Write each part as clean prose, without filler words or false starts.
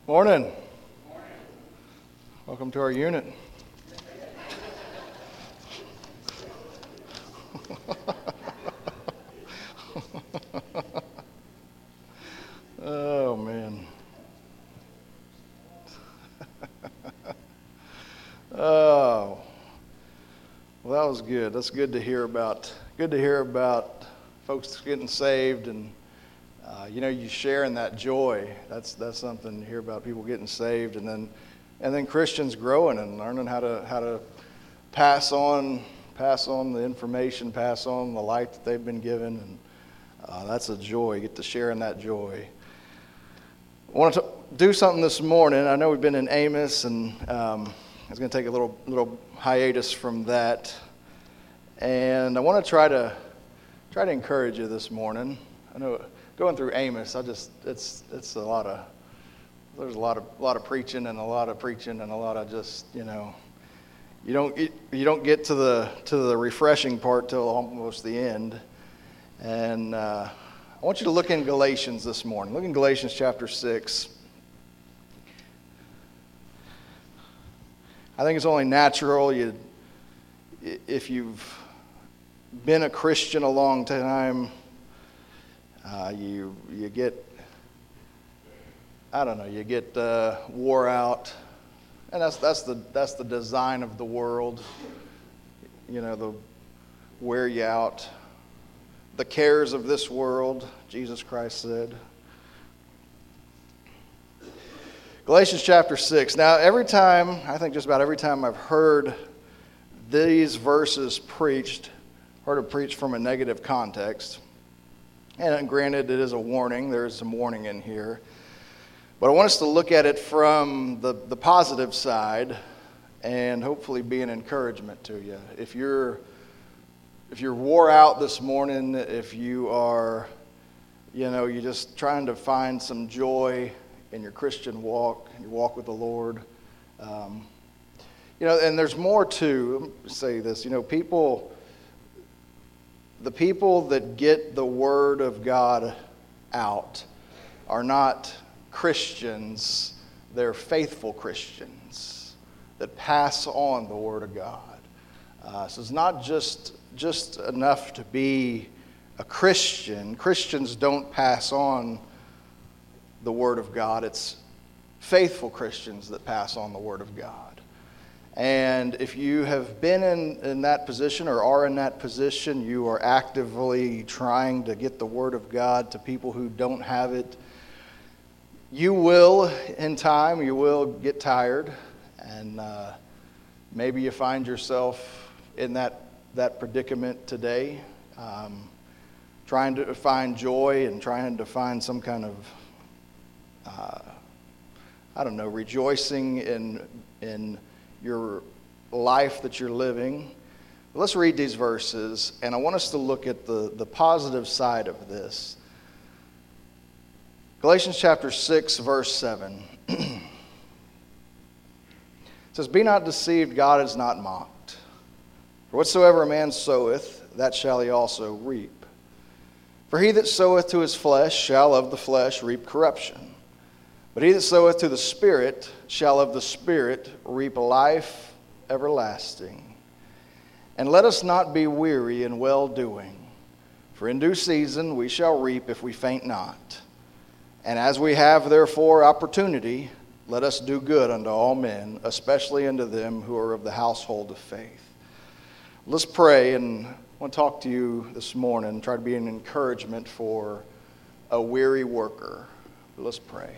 Morning. Welcome to our unit. Oh, man. Oh, well, that was good. That's good to hear about. Good to hear about folks getting saved and you sharing that joy. That's something to hear about, people getting saved, and then Christians growing and learning how to pass on the information, pass on the light that they've been given, and that's a joy. You get to share in that joy. I want to do something this morning. I know we've been in Amos, and I was going to take a little hiatus from that, and I want to try to encourage you this morning. I know going through Amos, it's a lot of, there's a lot of preaching and a lot of just, you don't get to the refreshing part till almost the end. And I want you to look in Galatians this morning. Look in Galatians chapter 6. I think it's only natural if you've been a Christian a long time, you get wore out, and that's the design of the world. The wear you out, the cares of this world. Jesus Christ said. Galatians chapter 6. Now, I think just about every time I've heard these verses preached, heard it preached from a negative context. And granted, it is a warning. There is some warning in here. But I want us to look at it from the positive side and hopefully be an encouragement to you. If you're wore out this morning, if you are, you're just trying to find some joy in your Christian walk, your walk with the Lord. And there's more to, let me say this, the people that get the Word of God out are not Christians, they're faithful Christians that pass on the Word of God. So it's not just enough to be a Christian. Christians don't pass on the Word of God. It's faithful Christians that pass on the Word of God. And if you have been in that position or are in that position, you are actively trying to get the Word of God to people who don't have it. You will, in time, get tired, and maybe you find yourself in that predicament today, trying to find joy and trying to find some kind of, rejoicing in your life that you're living. Let's read these verses, and I want us to look at the positive side of this. Galatians chapter 6, verse 7. It says, "Be not deceived, God is not mocked. For whatsoever a man soweth, that shall he also reap. For he that soweth to his flesh shall of the flesh reap corruption. But he that soweth to the Spirit shall of the Spirit reap life everlasting. And let us not be weary in well-doing, for in due season we shall reap if we faint not. And as we have therefore opportunity, let us do good unto all men, especially unto them who are of the household of faith." Let's pray, and I want to talk to you this morning, try to be an encouragement for a weary worker. Let's pray.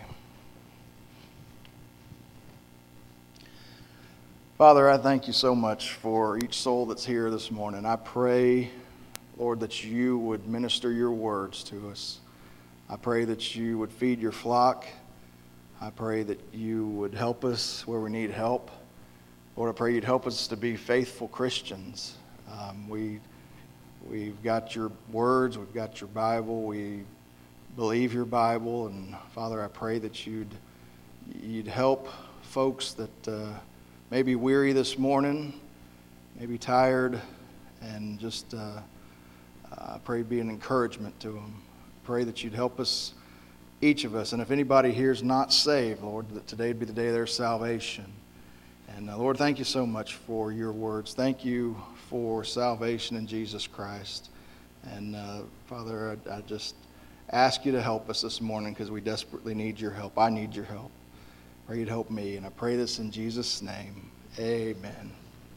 Father, I thank you so much for each soul that's here this morning. I pray, Lord, that you would minister your words to us. I pray that you would feed your flock. I pray that you would help us where we need help. Lord, I pray you'd help us to be faithful Christians. We've got your words, we've got your Bible, we believe your Bible, and Father, I pray that you'd help folks that may be weary this morning, maybe tired, and just I pray be an encouragement to them. Pray that you'd help us each of us. And if anybody here is not saved, Lord, that today would be the day of their salvation. And Lord, thank you so much for your words. Thank you for salvation in Jesus Christ. And Father, I just ask you to help us this morning because we desperately need your help. I need your help. Pray you'd help me. And I pray this in Jesus' name. Amen.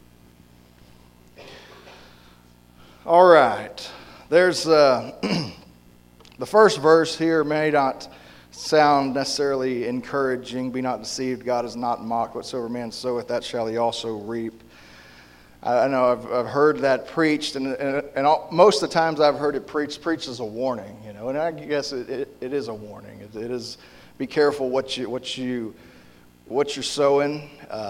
All right. There's the first verse here may not sound necessarily encouraging. Be not deceived, God is not mocked. Whatsoever man soweth, that shall he also reap. I know I've heard that preached, and most of the times I've heard it preached as a warning, and I guess it is a warning. It is, be careful what you're sowing.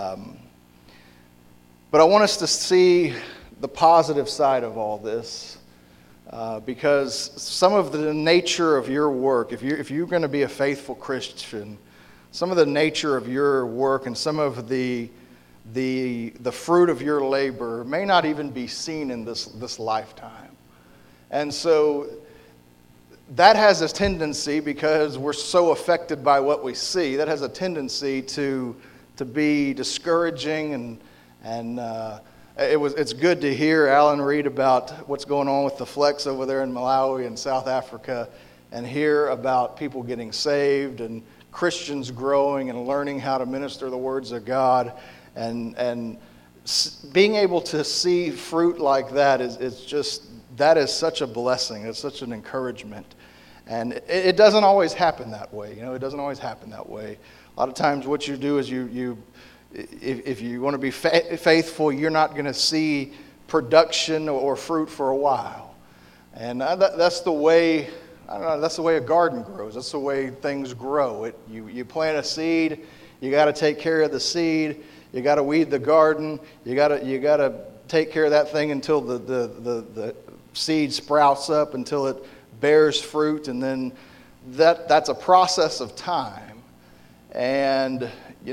But I want us to see the positive side of all this. Because some of the nature of your work, if you're going to be a faithful Christian, some of the nature of your work and some of the fruit of your labor may not even be seen in this lifetime. And so that has a tendency, because we're so affected by what we see, that has a tendency to be discouraging and it's good to hear Alan read about what's going on with the flex over there in Malawi and South Africa, and hear about people getting saved and Christians growing and learning how to minister the words of God, and being able to see fruit like that is such a blessing. It's such an encouragement, and it doesn't always happen that way. It doesn't always happen that way. A lot of times, what you do is if you want to be faithful, you're not going to see production or fruit for a while. And that's the way, that's the way a garden grows. That's the way things grow. You plant a seed, you got to take care of the seed, you got to weed the garden, you got to take care of that thing until the seed sprouts up, until it bears fruit, and then that's a process of time. And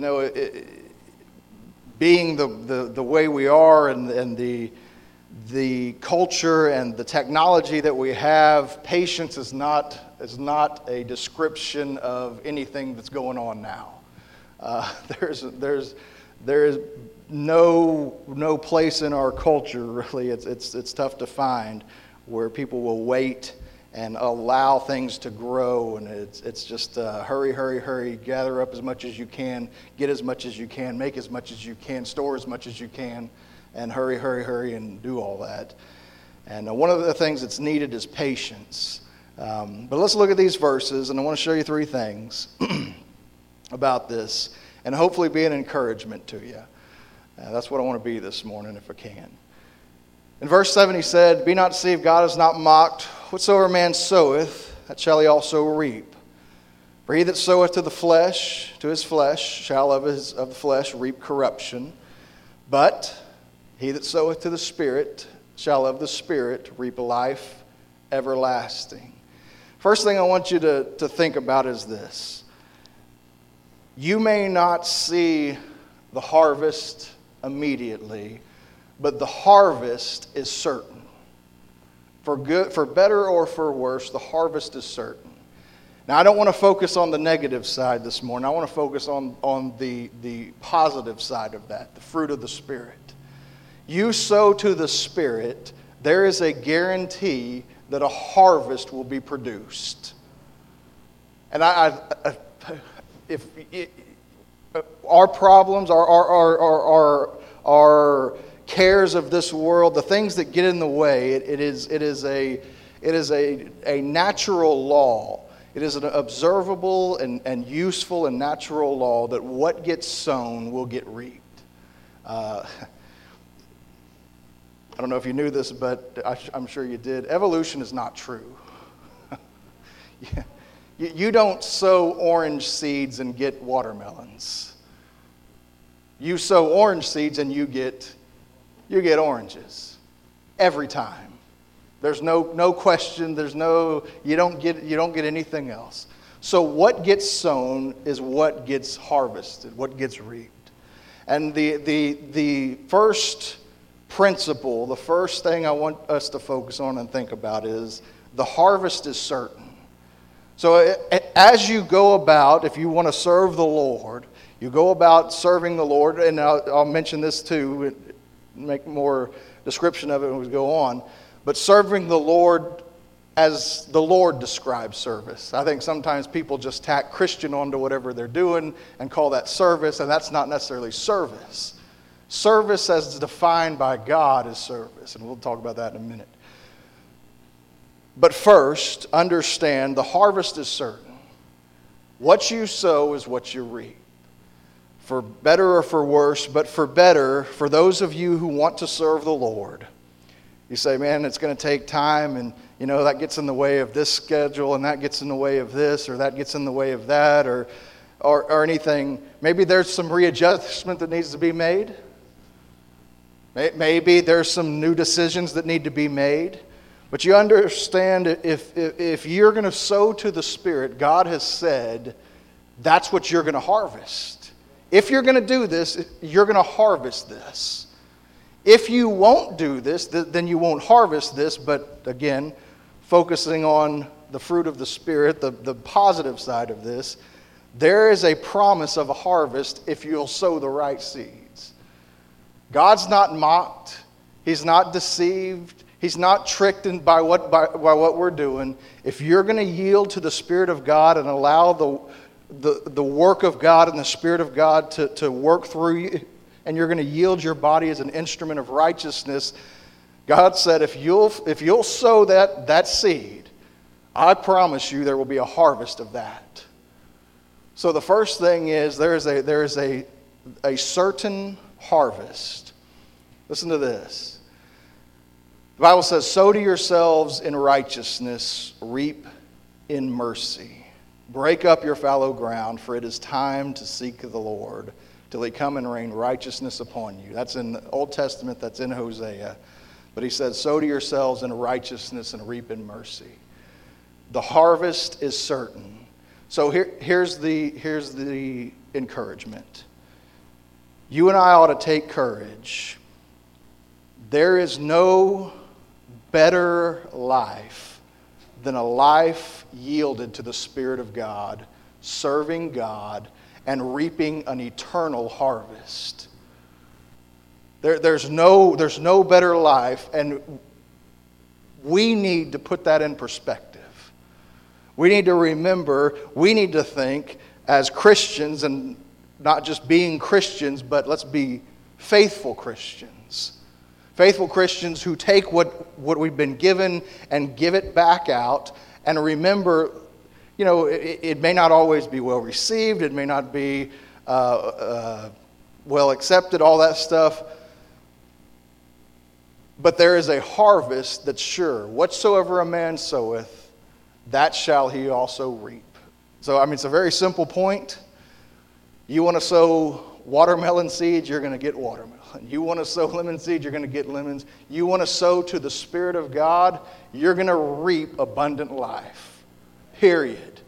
being the way we are, and the culture and the technology that we have, patience is not a description of anything that's going on now. There is no place in our culture, really. It's tough to find where people will wait and allow things to grow, and it's just hurry, gather up as much as you can, get as much as you can, make as much as you can, store as much as you can, and hurry, and do all that. And one of the things that's needed is patience. But let's look at these verses, and I want to show you three things about this, and hopefully be an encouragement to you. That's what I want to be this morning, if I can. In verse 7 he said, "Be not deceived, God is not mocked. Whatsoever man soweth, that shall he also reap. For he that soweth to his flesh, shall of the flesh reap corruption. But he that soweth to the Spirit, shall of the Spirit reap life everlasting." First thing I want you to think about is this. You may not see the harvest immediately, but the harvest is certain. For good, for better or for worse, the harvest is certain. Now, I don't want to focus on the negative side this morning. I want to focus on the positive side of that, the fruit of the Spirit. You sow to the Spirit, there is a guarantee that a harvest will be produced. And if our problems, our cares of this world, the things that get in the way, it is a natural law. It is an observable and useful and natural law that what gets sown will get reaped. I don't know if you knew this, but I'm sure you did. Evolution is not true. You don't sow orange seeds and get watermelons. You sow orange seeds and you get oranges every time. There's no question. You don't get anything else. So what gets sown is what gets harvested, what gets reaped. And the first principle, the first thing I want us to focus on and think about is the harvest is certain. So as you go about, if you want to serve the Lord, you go about serving the Lord, and I'll mention this too, make more description of it when we go on, but serving the Lord as the Lord describes service. I think sometimes people just tack Christian onto whatever they're doing and call that service, and that's not necessarily service. Service as defined by God is service, and we'll talk about that in a minute. But first, understand the harvest is certain. What you sow is what you reap. For better or for worse, but for better, for those of you who want to serve the Lord. You say, man, it's going to take time, and that gets in the way of this schedule, and that gets in the way of this, or that gets in the way of that, or anything. Maybe there's some readjustment that needs to be made. Maybe there's some new decisions that need to be made. But you understand, if you're going to sow to the Spirit, God has said that's what you're going to harvest. If you're going to do this, you're going to harvest this. If you won't do this, then you won't harvest this. But again, focusing on the fruit of the Spirit, the positive side of this, there is a promise of a harvest if you'll sow the right seeds. God's not mocked. He's not deceived. He's not tricked by what we're doing. If you're going to yield to the Spirit of God and allow the work of God and the Spirit of God to work through you, and you're going to yield your body as an instrument of righteousness, God said, if you'll sow that seed, I promise you there will be a harvest of that. So the first thing is there is a certain harvest. Listen to this. The Bible says, sow to yourselves in righteousness, reap in mercy. Break up your fallow ground, for it is time to seek the Lord till he come and rain righteousness upon you. That's in the Old Testament, that's in Hosea. But he says, sow to yourselves in righteousness and reap in mercy. The harvest is certain. So here's the encouragement. You and I ought to take courage. There is no better life than a life yielded to the Spirit of God, serving God, and reaping an eternal harvest. There's no better life, and we need to put that in perspective. We need to remember, we need to think as Christians, and not just being Christians, but let's be faithful Christians. Faithful Christians who take what we've been given and give it back out. And remember, it may not always be well received. It may not be well accepted, all that stuff. But there is a harvest that's sure. Whatsoever a man soweth, that shall he also reap. So, it's a very simple point. You want to sow watermelon seeds, you're going to get watermelon. You want to sow lemon seeds, you're going to get lemons. You want to sow to the Spirit of God, you're going to reap abundant life. Period.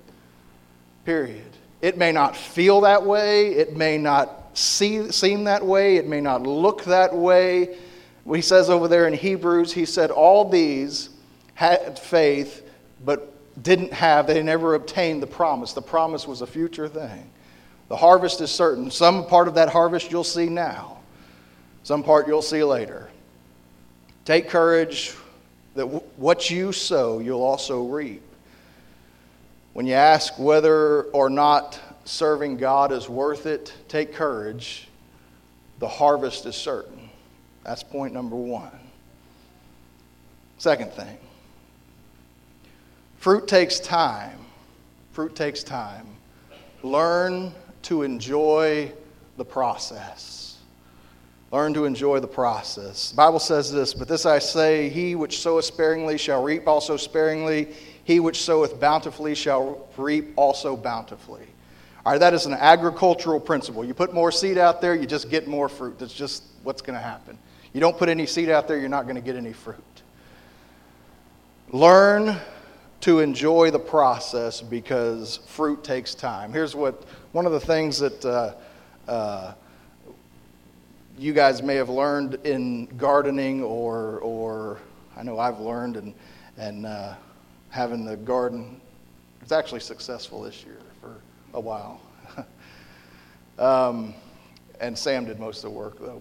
It may not feel that way. It may not seem that way. It may not look that way. He says over there in Hebrews, he said all these had faith, but they never obtained the promise. The promise was a future thing. The harvest is certain. Some part of that harvest you'll see now. Some part you'll see later. Take courage that what you sow, you'll also reap. When you ask whether or not serving God is worth it, take courage. The harvest is certain. That's point number one. Second thing. Fruit takes time. Fruit takes time. Learn to enjoy the process. Learn to enjoy the process. The Bible says this, but this I say, he which soweth sparingly shall reap also sparingly. He which soweth bountifully shall reap also bountifully. All right, that is an agricultural principle. You put more seed out there, you just get more fruit. That's just what's going to happen. You don't put any seed out there, you're not going to get any fruit. Learn to enjoy the process because fruit takes time. Here's one of the things that you guys may have learned in gardening, or I know I've learned, and having the garden It's actually successful this year for a while. And Sam did most of the work, though.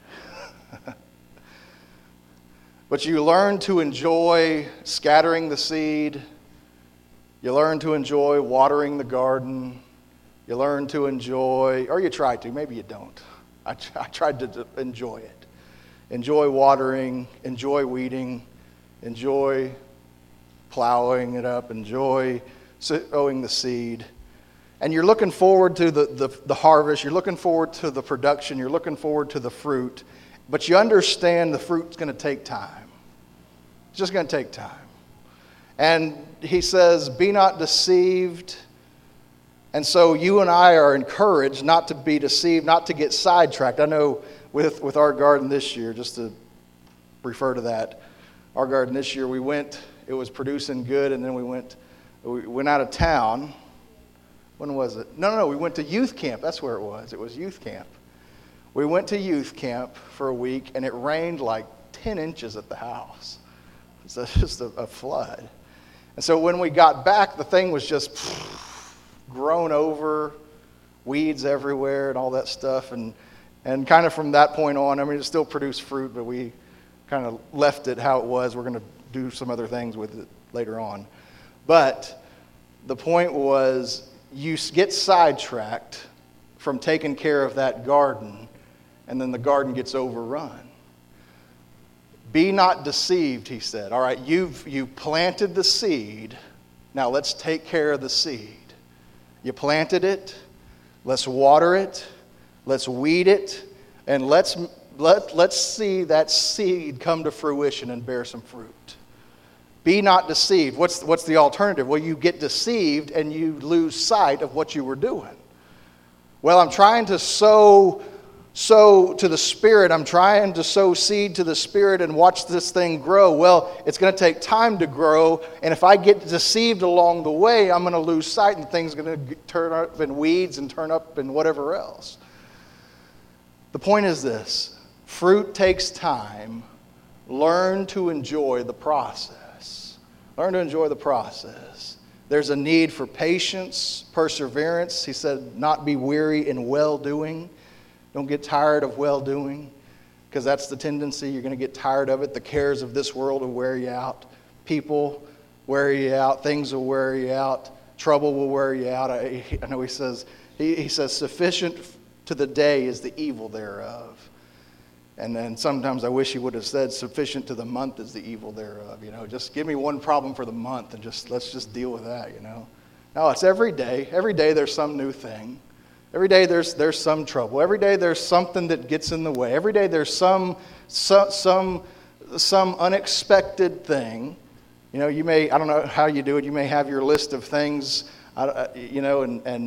But you learn to enjoy scattering the seed. You learn to enjoy watering the garden. You learn to enjoy, or you try to, maybe you don't. I tried to enjoy it. Enjoy watering, enjoy weeding, enjoy plowing it up, enjoy sowing the seed. And you're looking forward to the harvest, you're looking forward to the production, you're looking forward to the fruit, but you understand the fruit's going to take time. It's just going to take time. And he says, be not deceived. And so you and I are encouraged not to be deceived, not to get sidetracked. I know with our garden this year, just to refer to that, our garden this year, it was producing good, and then we went out of town. When was it? No, we went to youth camp. That's where it was. It was youth camp. We went to youth camp for a week, and it rained like 10 inches at the house. So it's just a flood. And so when we got back, the thing was just grown over, weeds everywhere and all that stuff. And kind of from that point on, I mean, it still produced fruit, but we kind of left it how it was. We're going to do some other things with it later on. But the point was, you get sidetracked from taking care of that garden, and then the garden gets overrun. Be not deceived, he said. All right, you planted the seed. Now let's take care of the seed. You planted it. Let's water it. Let's weed it. And let's see that seed come to fruition and bear some fruit. Be not deceived. What's the alternative? Well, you get deceived and you lose sight of what you were doing. Well, I'm trying to sow to the Spirit. I'm trying to sow seed to the Spirit and watch this thing grow. Well, it's going to take time to grow. And if I get deceived along the way, I'm going to lose sight and things are going to turn up in weeds and turn up in whatever else. The point is this. Fruit takes time. Learn to enjoy the process. Learn to enjoy the process. There's a need for patience, perseverance. He said, not be weary in well-doing. Don't get tired of well-doing, because that's the tendency. You're going to get tired of it. The cares of this world will wear you out. People wear you out. Things will wear you out. Trouble will wear you out. I know he says, sufficient to the day is the evil thereof. And then sometimes I wish he would have said, sufficient to the month is the evil thereof. Just give me one problem for the month and let's just deal with that, No, it's every day. Every day there's some new thing. Every day there's some trouble. Every day there's something that gets in the way. Every day there's some unexpected thing. You may, I don't know how you do it, you may have your list of things, it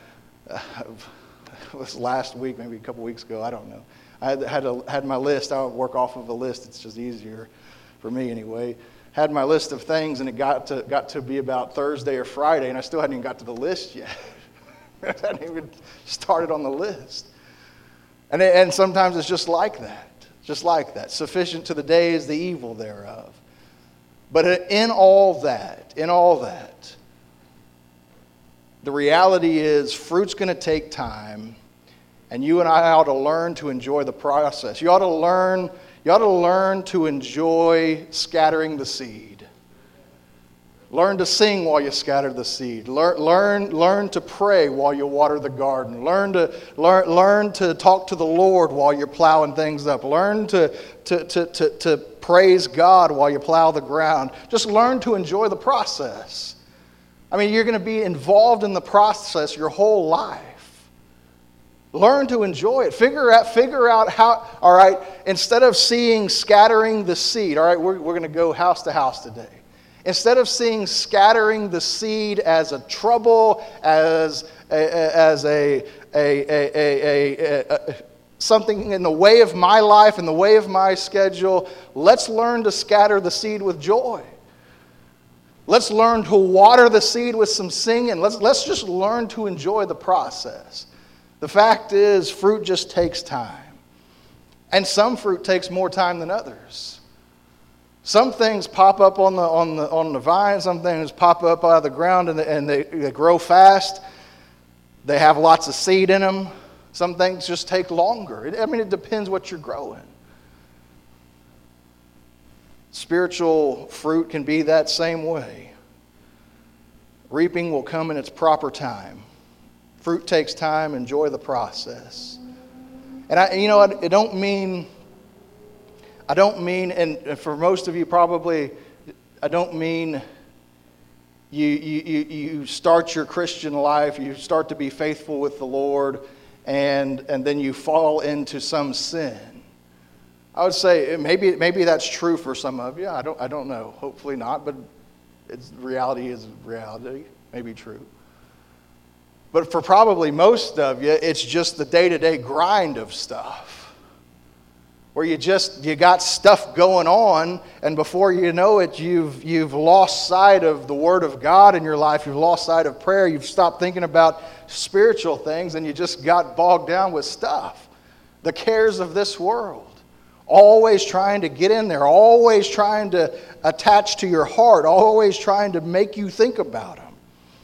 was last week, maybe a couple weeks ago, I don't know. I had my list. I would work off of a list. It's just easier for me anyway. Had my list of things, and it got to be about Thursday or Friday, and I still hadn't even got to the list yet. I hadn't even started on the list. And sometimes it's just like that. Sufficient to the day is the evil thereof. But in all that, the reality is fruit's going to take time. And you and I ought to learn to enjoy the process. You ought to learn to enjoy scattering the seed. Learn to sing while you scatter the seed. Learn to pray while you water the garden. Learn to talk to the Lord while you're plowing things up. Learn to praise God while you plow the ground. Just learn to enjoy the process. I mean, you're going to be involved in the process your whole life. Learn to enjoy it. Figure out how, all right, instead of seeing scattering the seed, all right, we're going to go house to house today. Instead of seeing scattering the seed as a trouble, as something in the way of my life, in the way of my schedule, let's learn to scatter the seed with joy. Let's learn to water the seed with some singing. Let's just learn to enjoy the process. The fact is, fruit just takes time. And some fruit takes more time than others. Some things pop up on the vine. Some things pop up out of the ground and they grow fast. They have lots of seed in them. Some things just take longer. It depends what you're growing. Spiritual fruit can be that same way. Reaping will come in its proper time. Fruit takes time. Enjoy the process. And I don't mean, and for most of you probably, I don't mean you start your Christian life, you start to be faithful with the Lord, and then you fall into some sin. I would say maybe that's true for some of you. I don't know. Hopefully not, but reality is reality. Maybe true. But for probably most of you, it's just the day-to-day grind of stuff. Where you got stuff going on, and before you know it, you've lost sight of the Word of God in your life. You've lost sight of prayer. You've stopped thinking about spiritual things, and you just got bogged down with stuff. The cares of this world. Always trying to get in there. Always trying to attach to your heart. Always trying to make you think about them.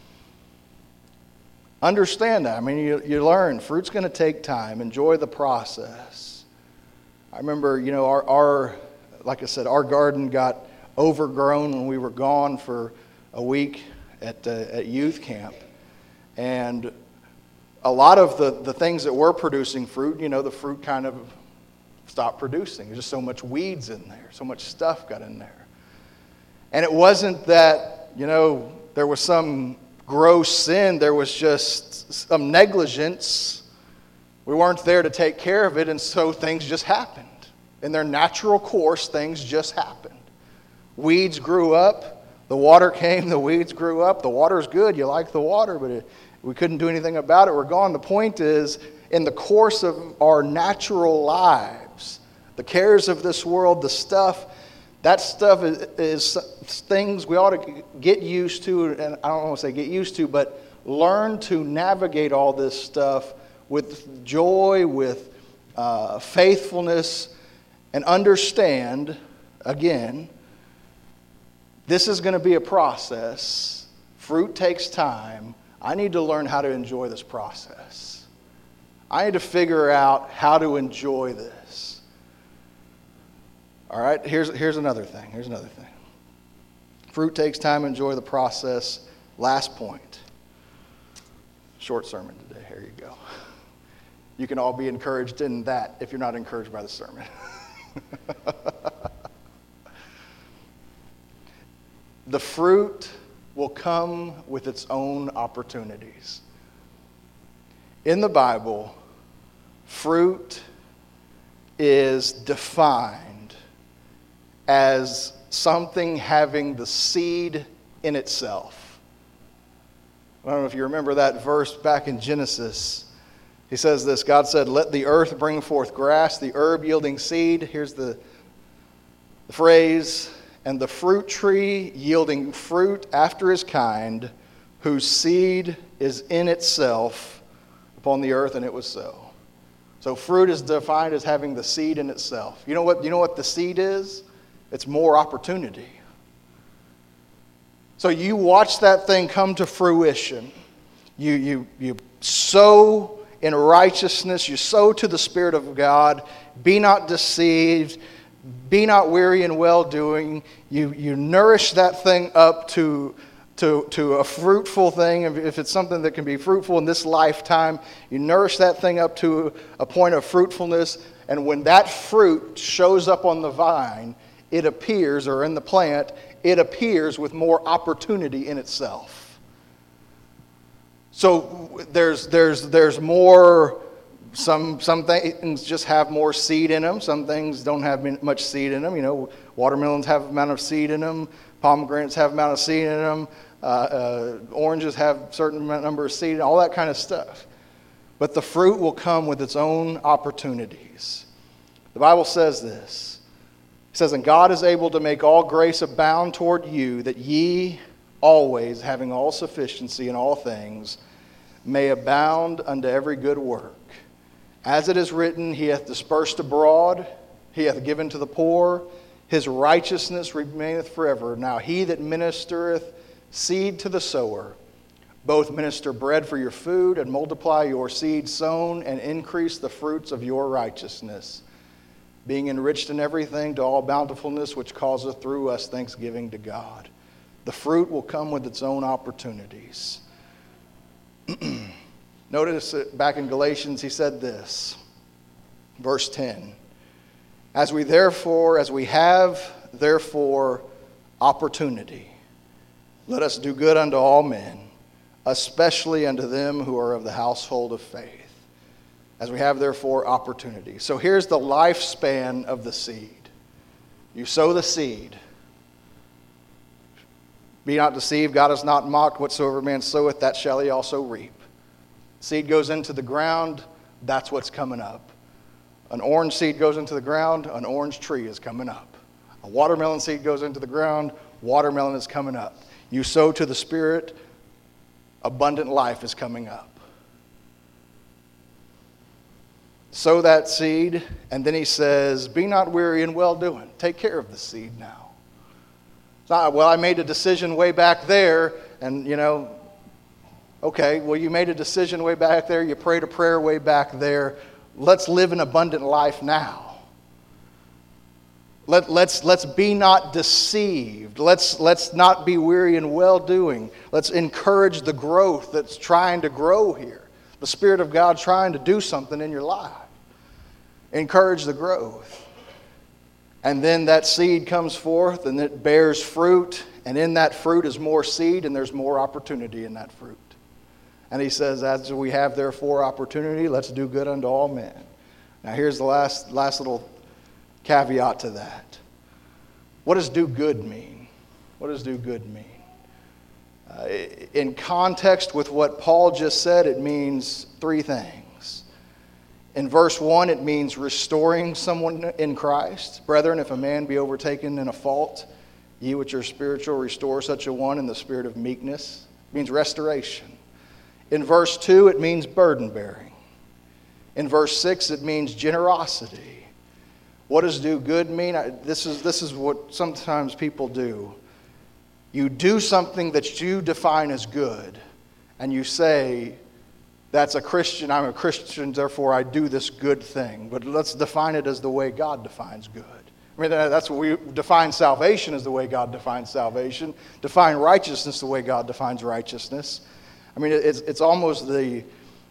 Understand that. You learn. Fruit's going to take time. Enjoy the process. I remember, like I said, our garden got overgrown when we were gone for a week at youth camp. And a lot of the things that were producing fruit, the fruit kind of stopped producing. There's just so much weeds in there. So much stuff got in there. And it wasn't that, there was some gross sin. There was just some negligence. We weren't there to take care of it, and so things just happened. In their natural course, things just happened. Weeds grew up. The water came. The weeds grew up. The water's good. You like the water, but we couldn't do anything about it. We're gone. The point is, in the course of our natural lives, the cares of this world, that stuff is things we ought to get used to, and I don't want to say get used to, but learn to navigate all this stuff with joy, with faithfulness, and understand, again, this is going to be a process. Fruit takes time. I need to learn how to enjoy this process. I need to figure out how to enjoy this. All right, here's another thing. Fruit takes time. Enjoy the process. Last point. Short sermon today. Here you go. You can all be encouraged in that if you're not encouraged by the sermon. The fruit will come with its own opportunities. In the Bible, fruit is defined as something having the seed in itself. I don't know if you remember that verse back in Genesis. He says this, God said, "Let the earth bring forth grass, the herb yielding seed." Here's the phrase, "and the fruit tree yielding fruit after his kind, whose seed is in itself upon the earth," and it was so. So fruit is defined as having the seed in itself. You know what the seed is? It's more opportunity. So you watch that thing come to fruition. You sow in righteousness. You sow to the Spirit of God. Be not deceived. Be not weary in well-doing. You nourish that thing up to a fruitful thing. If it's something that can be fruitful in this lifetime, you nourish that thing up to a point of fruitfulness. And when that fruit shows up on the vine, it appears, or in the plant, it appears with more opportunity in itself. So there's more. Some things just have more seed in them. Some things don't have much seed in them. Watermelons have an amount of seed in them. Pomegranates have an amount of seed in them. Oranges have a certain number of seed, all that kind of stuff. But the fruit will come with its own opportunities. The Bible says this. It says, "And God is able to make all grace abound toward you, that ye always, having all sufficiency in all things, may abound unto every good work. As it is written, He hath dispersed abroad, He hath given to the poor, His righteousness remaineth forever. Now he that ministereth seed to the sower, both minister bread for your food, and multiply your seed sown, and increase the fruits of your righteousness, being enriched in everything to all bountifulness, which causeth through us thanksgiving to God. The fruit will come with its own opportunities. Notice back in Galatians, he said this, verse 10. As we have therefore opportunity, let us do good unto all men, especially unto them who are of the household of faith. As we have therefore opportunity. So here's the lifespan of the seed. You sow the seed. Be not deceived, God is not mocked. Whatsoever man soweth, that shall he also reap. Seed goes into the ground, that's what's coming up. An orange seed goes into the ground, an orange tree is coming up. A watermelon seed goes into the ground, watermelon is coming up. You sow to the Spirit, abundant life is coming up. Sow that seed, and then he says, be not weary in well-doing. Take care of the seed now. It's not, well, I made a decision way back there, and, okay, well, you made a decision way back there, you prayed a prayer way back there. Let's live an abundant life now. Let's be not deceived. Let's not be weary in well-doing. Let's encourage the growth that's trying to grow here. The Spirit of God trying to do something in your life. Encourage the growth. And then that seed comes forth and it bears fruit. And in that fruit is more seed and there's more opportunity in that fruit. And he says, as we have therefore opportunity, let's do good unto all men. Now here's the last little caveat to that. What does do good mean? What does do good mean? In context with what Paul just said, it means three things. In verse 1, it means restoring someone in Christ. Brethren, if a man be overtaken in a fault, ye which are spiritual, restore such a one in the spirit of meekness. It means restoration. In verse 2, it means burden bearing. In verse 6, it means generosity. What does do good mean? This is what sometimes people do. You do something that you define as good, and you say, that's a Christian, I'm a Christian, therefore I do this good thing. But let's define it as the way God defines good. I mean, that's what we define salvation as the way God defines salvation. Define righteousness the way God defines righteousness. I mean, it's almost the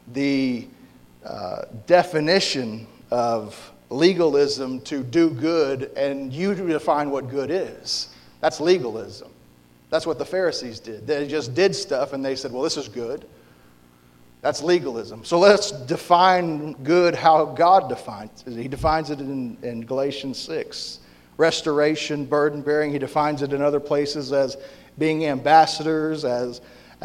definition of legalism to do good, and you define what good is. That's legalism. That's what the Pharisees did. They just did stuff and they said, well, this is good. That's legalism. So let's define good how God defines it. He defines it in Galatians 6. Restoration, burden bearing. He defines it in other places as being ambassadors, as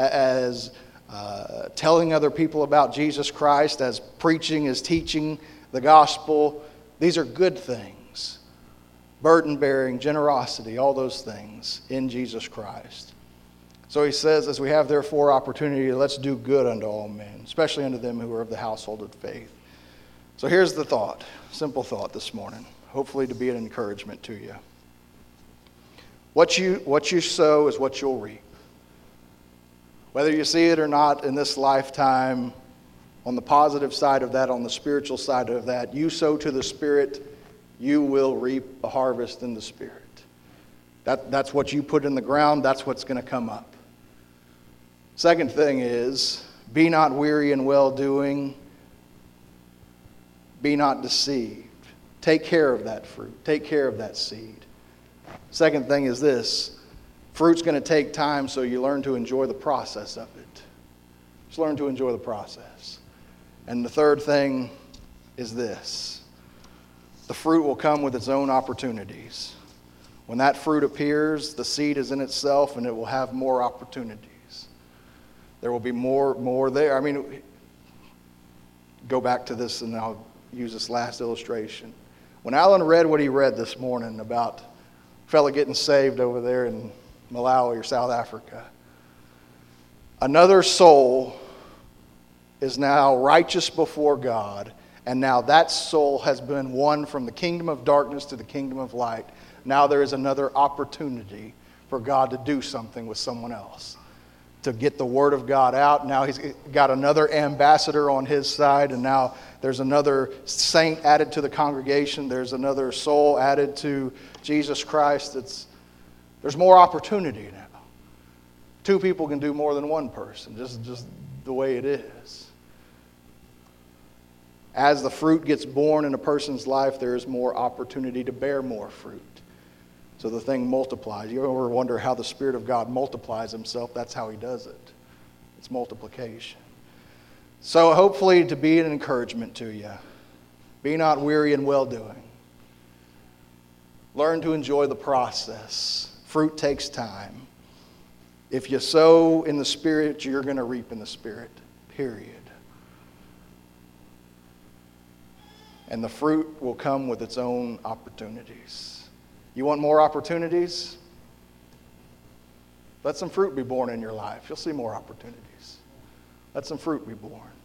telling other people about Jesus Christ, as preaching, as teaching the gospel. These are good things. Burden bearing, generosity, all those things in Jesus Christ. So he says, as we have therefore opportunity, let's do good unto all men, especially unto them who are of the household of faith. So here's the thought, simple thought this morning, hopefully to be an encouragement to you. What you sow is what you'll reap. Whether you see it or not in this lifetime, on the positive side of that, on the spiritual side of that, you sow to the Spirit, you will reap a harvest in the Spirit. That's what you put in the ground, that's what's going to come up. Second thing is, be not weary in well-doing, be not deceived. Take care of that fruit, take care of that seed. Second thing is this, fruit's going to take time, so you learn to enjoy the process of it. Just learn to enjoy the process. And the third thing is this, the fruit will come with its own opportunities. When that fruit appears, the seed is in itself and it will have more opportunities. There will be more there. I mean, go back to this and I'll use this last illustration. When Alan read what he read this morning about a fella getting saved over there in Malawi or South Africa, another soul is now righteous before God, and now that soul has been won from the kingdom of darkness to the kingdom of light. now there is another opportunity for God to do something with someone else, to get the Word of God out. Now he's got another ambassador on his side, and now there's another saint added to the congregation. There's another soul added to Jesus Christ. There's more opportunity now. Two people can do more than one person, just the way it is. As the fruit gets born in a person's life, there is more opportunity to bear more fruit. So the thing multiplies. You ever wonder how the Spirit of God multiplies himself? That's how he does it. It's multiplication. So hopefully to be an encouragement to you. Be not weary in well-doing. Learn to enjoy the process. Fruit takes time. If you sow in the Spirit, you're going to reap in the Spirit. Period. And the fruit will come with its own opportunities. You want more opportunities? Let some fruit be born in your life. You'll see more opportunities. Let some fruit be born.